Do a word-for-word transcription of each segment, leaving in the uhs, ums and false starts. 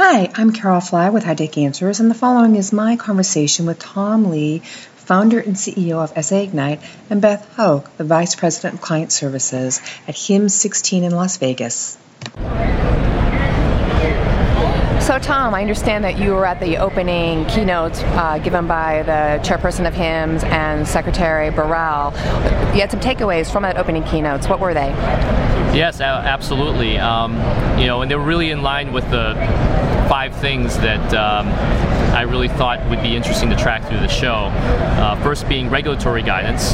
Hi, I'm Carol Fly with HighTech Answers, and the following is my conversation with Tom Lee, founder and C E O of S A Ignite, and Beth Hoke, the Vice President of Client Services at HIMSS sixteen in Las Vegas. So Tom, I understand that you were at the opening keynote uh, given by the chairperson of HIMSS and Secretary Burrell. You had some takeaways from that opening keynotes. What were they? Yes, absolutely. Um, you know, and they were really in line with the five things that um, I really thought would be interesting to track through the show. Uh, first being regulatory guidance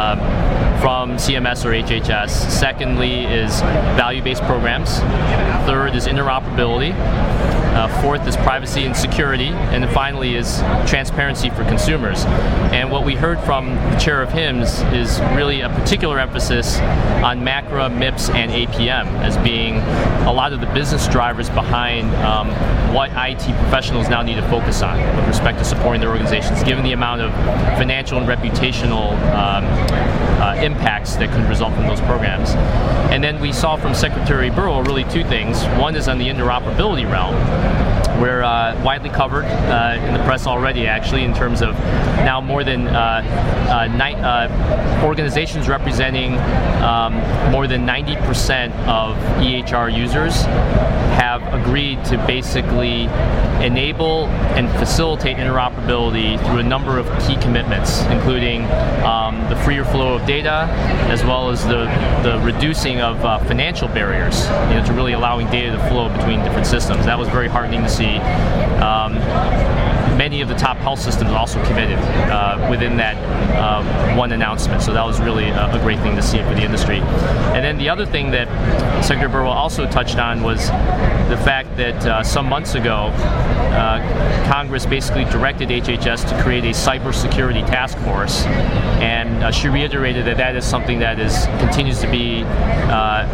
uh, from C M S or H H S. Secondly is value-based programs. Third is interoperability. Uh, fourth is privacy and security, and then finally is transparency for consumers. And what we heard from the chair of HIMSS is really a particular emphasis on MACRA, MIPS, and A P M as being a lot of the business drivers behind um, what I T professionals now need to focus on with respect to supporting their organizations, given the amount of financial and reputational um, uh, impacts that could result from those programs. And then we saw from Secretary Burrell really two things. One is on the interoperability realm. We're uh, widely covered uh, in the press already, actually, in terms of now more than uh, uh, ni- uh, organizations representing um, more than ninety percent of E H R users have agreed to basically enable and facilitate interoperability through a number of key commitments, including um, the freer flow of data, as well as the, the reducing of uh, financial barriers, you know, to really allowing data to flow between different systems. That was very heartening to see. Um, many of the top health systems also committed uh, within that uh, one announcement, so that was really a, a great thing to see for the industry. And then the other thing that Secretary Burrell also touched on was the fact that uh, some months ago, uh, Congress basically directed H H S to create a cybersecurity task force, and uh, she reiterated that that is something that is continues to be uh,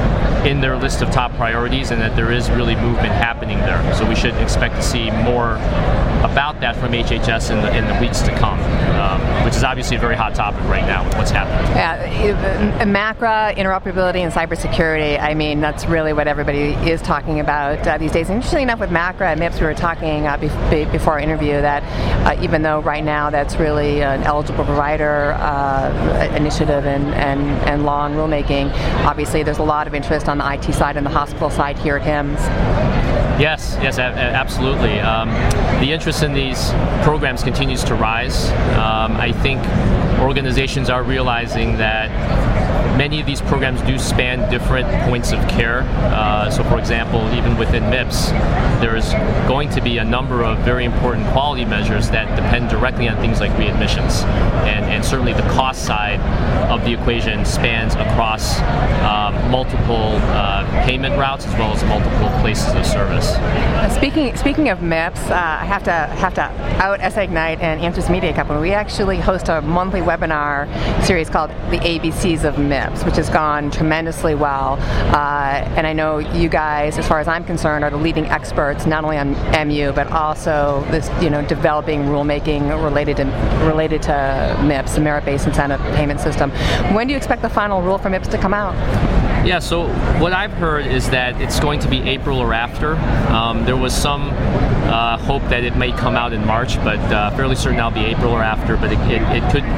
in their list of top priorities, and that there is really movement happening there. So we should expect to see more about that from H H S in the, in the weeks to come, um, which is obviously a very hot topic right now with what's happening. Yeah, MACRA, interoperability, and cybersecurity, I mean, that's really what everybody is talking about uh, these days. And interestingly enough, with MACRA and MIPS, we were talking uh, bef- before our interview that uh, even though right now that's really an eligible provider uh, initiative and, and, and law and rulemaking, obviously there's a lot of interest on the I T side and the hospital side here at HIMSS. Yes, yes, a- absolutely. Um, the interest in these programs continues to rise. Um, I think organizations are realizing that many of these programs do span different points of care. Uh, so, for example, even within MIPS, there's going to be a number of very important quality measures that depend directly on things like readmissions. And, and certainly the cost side of the equation spans across uh, multiple uh, payment routes as well as multiple places of service. Uh, speaking speaking of MIPS, uh, I have to have to out S A Ignite and Answers Media Company. We actually host a monthly webinar series called The A B Cs of MIPS, which has gone tremendously well. Uh, and I know you guys, as far as I'm concerned, are the leading experts not only on M U but also this, you know, developing rulemaking related to related to MIPS, the merit-based incentive payment system. When do you expect the final rule for MIPS to come out? Yeah, so what I've heard is that it's going to be April or after. Um, there was some uh, hope that it may come out in March, but uh, fairly certain that'll be April or after. But it, it, it could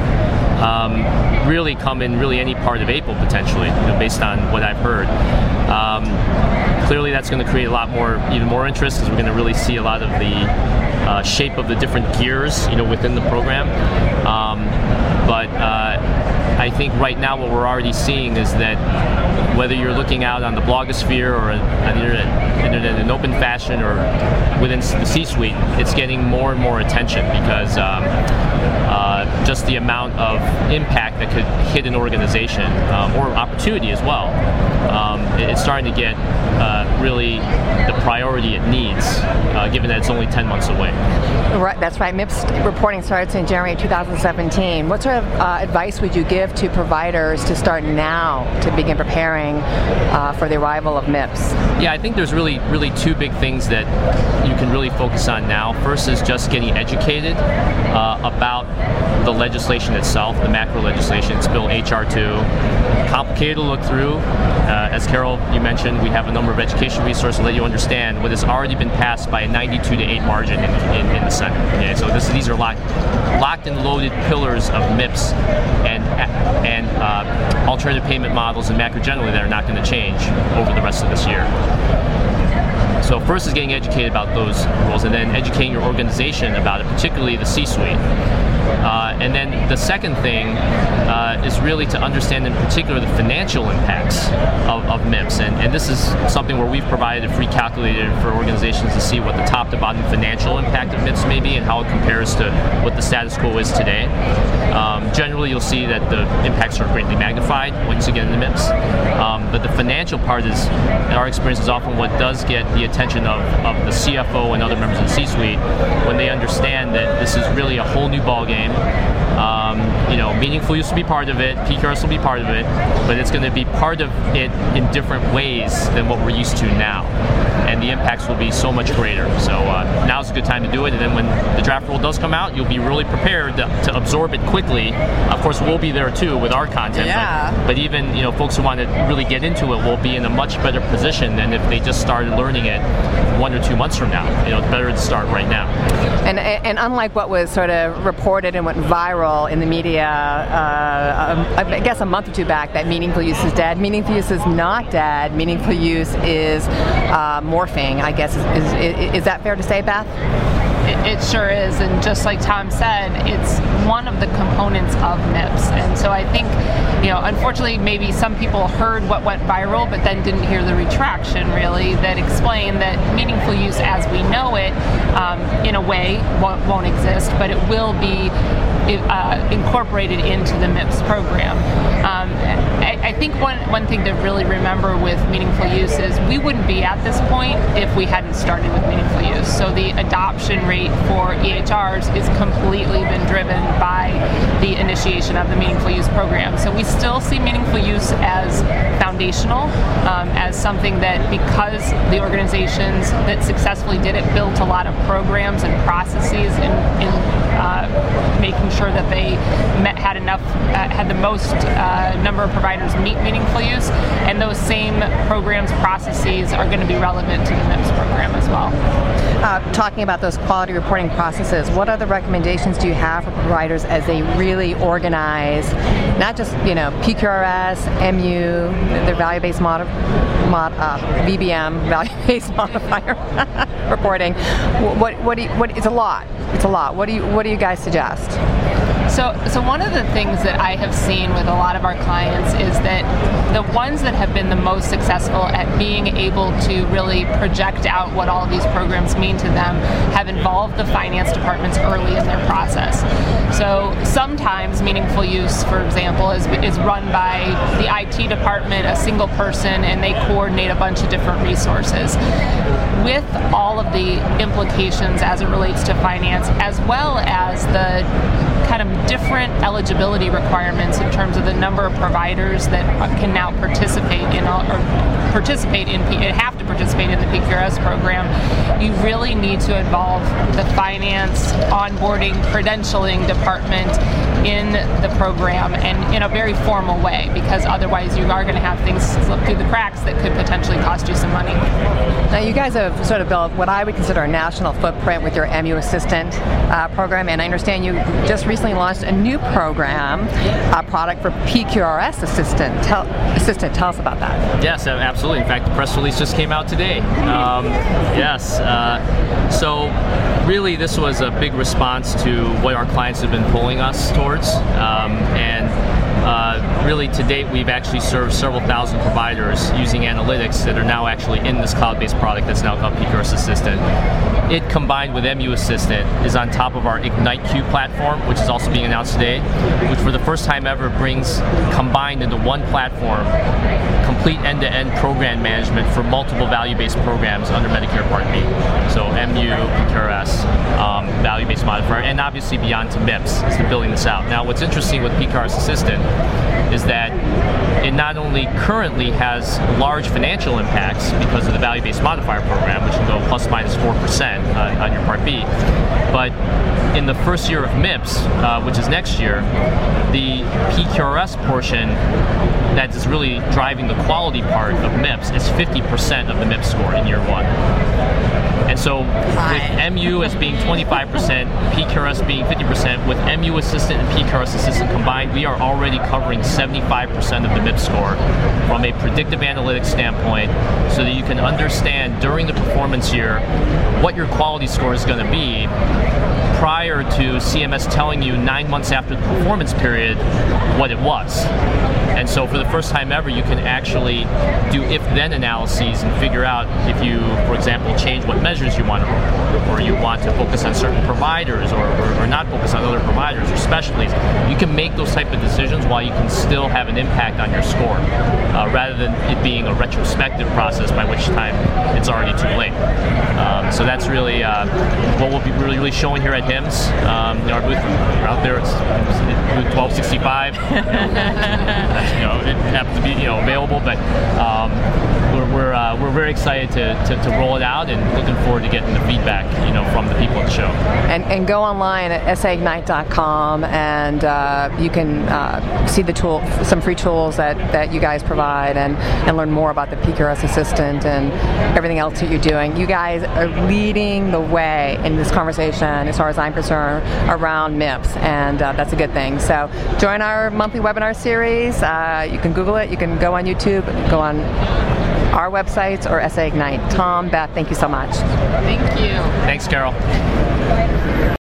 um, really come in really any part of April potentially, you know, based on what I've heard. Um, clearly, that's going to create a lot more, even more interest, because we're going to really see a lot of the uh, shape of the different gears, you know, within the program. Um, but uh, I think right now what we're already seeing is that whether you're looking out on the blogosphere or on the internet, internet in open fashion or within the C-suite, it's getting more and more attention because um, uh, just the amount of impact that could hit an organization um, or opportunity as well. Um, it's starting to get uh, really the priority it needs, uh, given that it's only ten months away. Right, that's right. MIPS reporting starts in January twenty seventeen. What sort of uh, advice would you give to providers to start now to begin preparing uh, for the arrival of MIPS? Yeah, I think there's really, really two big things that you can really focus on now. First is just getting educated uh, about the legislation itself, the macro legislation. It's Bill H R two. Complicated to look through. Uh, as Carol, you mentioned, we have a number of education resources to let you understand what has already been passed by a ninety-two to eight margin in, in, in the Senate. Okay, so this, these are locked, locked and loaded pillars of M I P S and and uh, alternative payment models and macro generally that are not going to change over the rest of this year. So first is getting educated about those rules, and then educating your organization about it, particularly the C-suite. Uh, and then the second thing uh, is really to understand in particular the financial impacts of, of M I P S. And, and this is something where we've provided a free calculator for organizations to see what the top to bottom financial impact of M I P S may be and how it compares to what the status quo is today. Um, generally, you'll see that the impacts are greatly magnified once you get into M I P S. Um, but the financial part is, in our experience, is often what does get the attention of, of the C F O and other members of the C-suite when they understand that this is really a whole new ballgame. Um, you know, meaningful use will be part of it, P Q R S will be part of it, but it's going to be part of it in different ways than what we're used to now. And the impacts will be so much greater. So uh, now's a good time to do it, and then when the draft rule does come out, you'll be really prepared to, to absorb it quickly. Of course, we'll be there too with our content, yeah. but, but even you know folks who want to really get into it will be in a much better position than if they just started learning it one or two months from now. You know, it's better to start right now. And, and unlike what was sort of reported and went viral in the media, uh, I guess a month or two back, that meaningful use is dead. Meaningful use is not dead. Meaningful use is uh, morphing, I guess. Is, is, is that fair to say, Beth? It, it sure is, and just like Tom said, it's one of the components of M I P S. And so I think, you know, unfortunately, maybe some people heard what went viral, but then didn't hear the retraction, really, that explained that meaningful use as we know it, um, in a way, won't, won't exist, but it will be uh, incorporated into the M I P S program. Um, I, I think one, one thing to really remember with meaningful use is we wouldn't be at this point if we hadn't started with meaningful use. So the adoption rate for E H Rs is completely been driven by the initiation of the meaningful use program. So we still see meaningful use as foundational, um, as something that because the organizations that successfully did it built a lot of programs and processes in, in uh, making sure that they met, had enough, uh, had the most uh, number of providers meet meaningful use, and those same programs, processes are going to be relevant to the M I P S program as well. Uh, talking about those quality reporting processes, what other recommendations do you have for providers as they really organize, not just you know P Q R S, M U, their value-based mod, mod uh, V B M, value-based modifier reporting? What what do you, what? It's a lot. It's a lot. What do you what do you guys suggest? So, so one of the things that I have seen with a lot of our clients is that the ones that have been the most successful at being able to really project out what all of these programs mean to them have involved the finance departments early in their process. So sometimes meaningful use, for example, is, is run by the I T department, a single person, and they coordinate a bunch of different resources. With all of the implications as it relates to finance, as well as the kind of different eligibility requirements in terms of the number of providers that can now participate in all, or participate in have to participate in the P Q R S program, you really need to involve the finance, onboarding, credentialing department in the program and in a very formal way, because otherwise you are going to have things slip through the cracks that could potentially cost you some money. Now you guys have sort of built what I would consider a national footprint with your M U Assistant uh, program, and I understand you just recently launched a new program, a product for P Q R S Assistant. Tell, Assistant, tell us about that. Yes, absolutely. In fact, the press release just came out today. Um, yes, uh, so really this was a big response to what our clients have been pulling us towards, um, and Uh, really, to date, we've actually served several thousand providers using analytics that are now actually in this cloud-based product that's now called P Q R S Assistant. It, combined with M U Assistant, is on top of our Ignite Q platform, which is also being announced today, which for the first time ever brings combined into one platform complete end-to-end program management for multiple value-based programs under Medicare Part B. So M U, P Q R S, um, value-based modifier, and obviously beyond to M I P S, is to building this out. Now, what's interesting with P Q R S Assistant is that it not only currently has large financial impacts because of the value-based modifier program, which can go plus minus four percent on, on your Part B, but in the first year of MIPS, uh, which is next year, the P Q R S portion that is really driving the quality part of MIPS is fifty percent of the MIPS score in year one. And so with M U as being twenty-five percent, P Q R S being fifty percent, with M U assistant and P Q R S assistant combined, we are already covering seventy-five percent of the MIPS score from a predictive analytics standpoint, so that you can understand during the performance year what your quality score is going to be prior to C M S telling you nine months after the performance period what it was. And so for the first time ever, you can actually do if-then analyses and figure out if you, for example, change what measures you want to report, or you want to focus on certain providers, or, or, or not focus on other providers or specialties. You can make those type of decisions while you can still have an impact on your score, uh, rather than it being a retrospective process by which time it's already too late. Um, so that's really uh, what we'll be really, really showing here at HIMSS. Um, you know, our booth, we're out there, it's, it's booth twelve sixty-five. You know, You know, it happens to be you know available, but um, we're we're, uh, we're very excited to, to, to roll it out, and looking forward to getting the feedback you know from the people at the show. And, and go online at S A ignite dot com, and uh, you can uh, see the tool, some free tools that, that you guys provide, and, and learn more about the P Q R S assistant and everything else that you're doing. You guys are leading the way in this conversation, as far as I'm concerned, around MIPS, and uh, that's a good thing. So join our monthly webinar series. Uh, you can Google it, you can go on YouTube, go on our websites or S A Ignite. Tom, Beth, thank you so much. Thank you. Thanks, Carol.